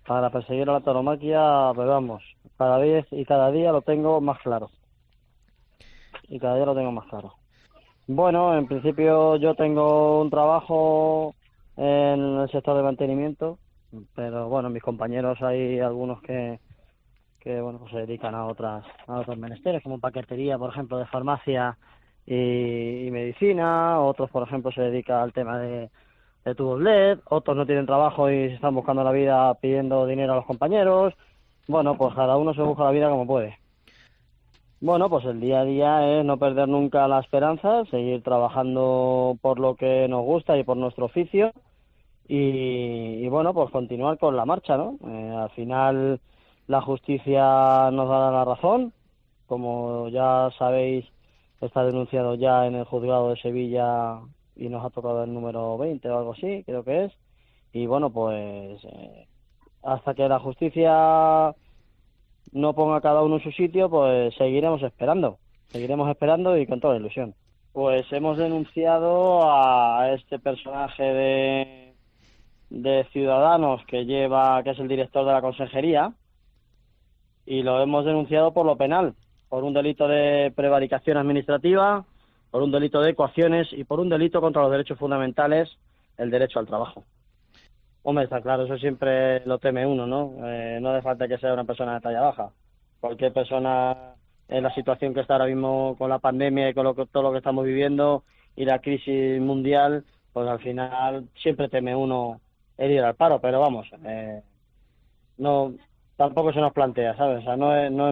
para perseguir a la tauromaquia, pero vamos, cada vez y cada día lo tengo más claro. Y cada día lo tengo más claro. Bueno, en principio yo tengo un trabajo en el sector de mantenimiento, pero bueno, mis compañeros hay algunos que bueno, pues se dedican a otros menesteres, como paquetería, por ejemplo, de farmacia y medicina. Otros, por ejemplo, se dedican al tema de tubos LED. Otros no tienen trabajo y se están buscando la vida pidiendo dinero a los compañeros. Bueno, pues cada uno se busca la vida como puede. Bueno, pues el día a día es no perder nunca la esperanza, seguir trabajando por lo que nos gusta y por nuestro oficio y bueno, pues continuar con la marcha, ¿no? Al final la justicia nos dará la razón, como ya sabéis, está denunciado ya en el juzgado de Sevilla y nos ha tocado el número 20 o algo así, creo que es, y bueno, pues hasta que la justicia no ponga a cada uno en su sitio, pues seguiremos esperando y con toda ilusión. Pues hemos denunciado a este personaje de Ciudadanos que es el director de la consejería, y lo hemos denunciado por lo penal, por un delito de prevaricación administrativa, por un delito de coacciones y por un delito contra los derechos fundamentales, el derecho al trabajo. Hombre, está claro, eso siempre lo teme uno, ¿no? No hace falta que sea una persona de talla baja. Cualquier persona en la situación que está ahora mismo con la pandemia y con todo lo que estamos viviendo y la crisis mundial, pues al final siempre teme uno el ir al paro, pero vamos, no, tampoco se nos plantea, ¿sabes? O sea, no es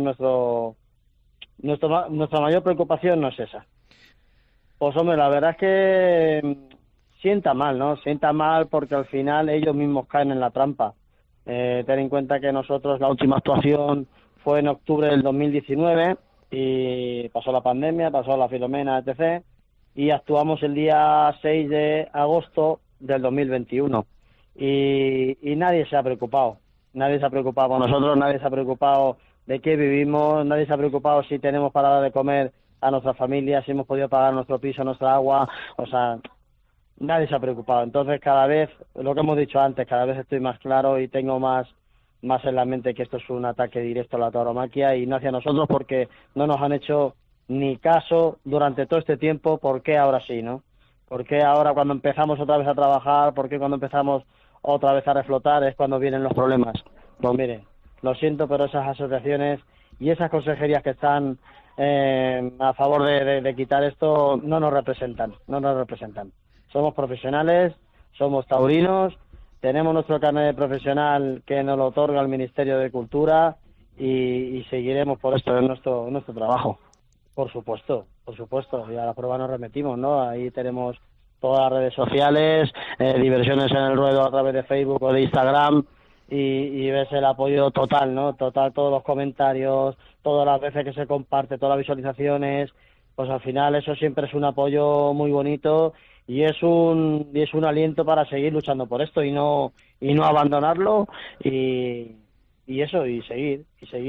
nuestra mayor preocupación no es esa. Pues hombre, la verdad es que sienta mal, ¿no? Sienta mal porque al final ellos mismos caen en la trampa. Ten en cuenta que nosotros la última actuación fue en octubre del 2019 y pasó la pandemia, pasó la Filomena, etc. Y actuamos el día 6 de agosto del 2021. Y nadie se ha preocupado. Nadie se ha preocupado por nosotros, nadie se ha preocupado de qué vivimos, nadie se ha preocupado si tenemos para dar de comer a nuestra familia, si hemos podido pagar nuestro piso, nuestra agua, o sea, nadie se ha preocupado. Entonces cada vez, lo que hemos dicho antes, cada vez estoy más claro y tengo más en la mente que esto es un ataque directo a la tauromaquia y no hacia nosotros porque no nos han hecho ni caso durante todo este tiempo. ¿Por qué ahora sí, no? ¿Por qué ahora cuando empezamos otra vez a trabajar, por qué cuando empezamos otra vez a reflotar es cuando vienen los problemas? Pues mire, lo siento, pero esas asociaciones y esas consejerías que están a favor de quitar esto no nos representan. Somos profesionales, somos taurinos, tenemos nuestro carnet de profesional que nos lo otorga el Ministerio de Cultura y seguiremos por esto en nuestro trabajo. Por supuesto, y a la prueba nos remitimos, ¿no? Ahí tenemos todas las redes sociales, Diversiones en el Ruedo a través de Facebook o de Instagram y ves el apoyo total, ¿no? Total, todos los comentarios, todas las veces que se comparte, todas las visualizaciones, pues al final eso siempre es un apoyo muy bonito y es un aliento para seguir luchando por esto y no abandonarlo y eso, y seguir,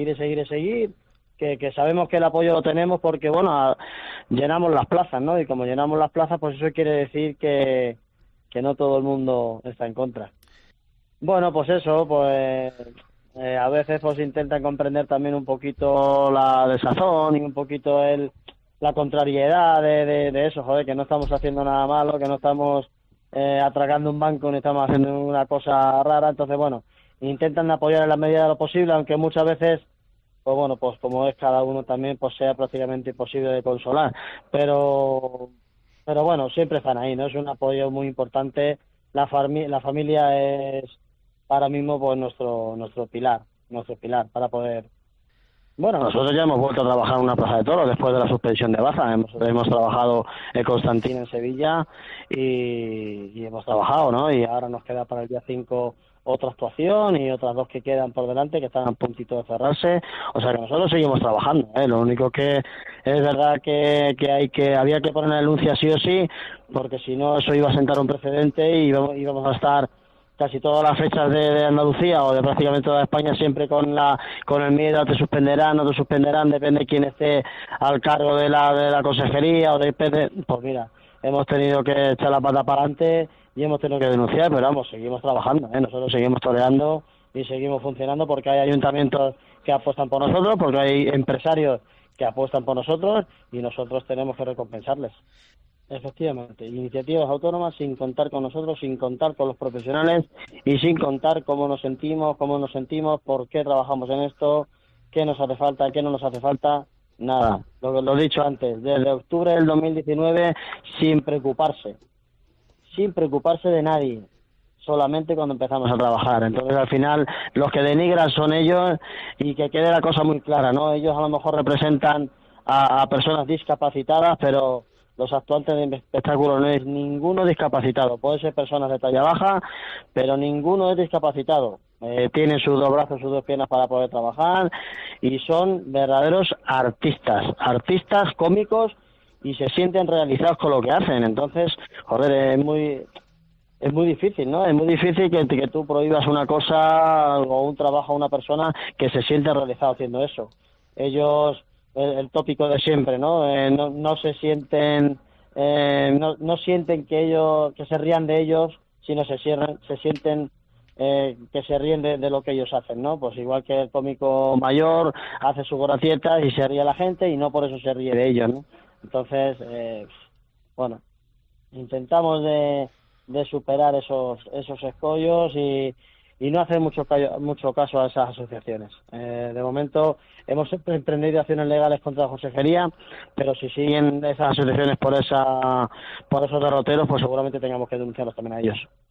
que sabemos que el apoyo lo tenemos porque, bueno, llenamos las plazas, ¿no? Y como llenamos las plazas, pues eso quiere decir que no todo el mundo está en contra. Bueno, pues eso, pues a veces pues intentan comprender también un poquito la desazón y un poquito la contrariedad de eso, joder, que no estamos haciendo nada malo, que no estamos atracando un banco ni estamos haciendo una cosa rara. Entonces, bueno, intentan apoyar en la medida de lo posible, aunque muchas veces, pues bueno, pues como es cada uno también, pues sea prácticamente imposible de consolar. Pero bueno, siempre están ahí, ¿no? Es un apoyo muy importante. La familia es ahora mismo pues nuestro pilar para poder. Bueno, nosotros ya hemos vuelto a trabajar en una plaza de toros después de la suspensión de Baza. Hemos trabajado en Constantín en Sevilla y hemos trabajado, ¿no? Y ahora nos queda para el día 5 otra actuación y otras dos que quedan por delante que están a puntito de cerrarse. O sea que nosotros seguimos trabajando, ¿eh? Lo único que es verdad que había que poner la denuncia sí o sí, porque si no eso iba a sentar un precedente y íbamos a estar casi todas las fechas de Andalucía o de prácticamente toda España siempre con el miedo a te suspenderán, no te suspenderán, depende de quién esté al cargo de la consejería o depende. Pues mira, hemos tenido que echar la pata para adelante y hemos tenido que denunciar, pero vamos, seguimos trabajando, nosotros seguimos toreando y seguimos funcionando porque hay ayuntamientos que apuestan por nosotros, porque hay empresarios que apuestan por nosotros y nosotros tenemos que recompensarles. Efectivamente, iniciativas autónomas sin contar con nosotros, sin contar con los profesionales y sin contar cómo nos sentimos, por qué trabajamos en esto, qué nos hace falta, qué no nos hace falta, nada. Lo he dicho antes, desde octubre del 2019 sin preocuparse de nadie, solamente cuando empezamos a trabajar. Entonces, al final, los que denigran son ellos y que quede la cosa muy clara, ¿no? Ellos a lo mejor representan a personas discapacitadas, pero los actuantes de espectáculo no es ninguno discapacitado. Puede ser personas de talla baja, pero ninguno es discapacitado. Tienen sus dos brazos, sus dos piernas para poder trabajar y son verdaderos artistas cómicos y se sienten realizados con lo que hacen. Entonces, joder, es muy difícil, ¿no? Es muy difícil que tú prohíbas una cosa o un trabajo a una persona que se siente realizado haciendo eso. Ellos, el tópico de siempre, ¿no? No se sienten, no sienten que se rían de ellos, sino se sienten que se ríen de lo que ellos hacen, ¿no? Pues igual que el cómico mayor hace sus gracietas y se ríe la gente y no por eso se ríe de ellos, ¿no? Entonces, bueno, intentamos de superar esos escollos y no hacer mucho caso a esas asociaciones. De momento hemos emprendido acciones legales contra la consejería, pero si siguen esas asociaciones por esos derroteros, pues seguramente tengamos que denunciarlos también a ellos.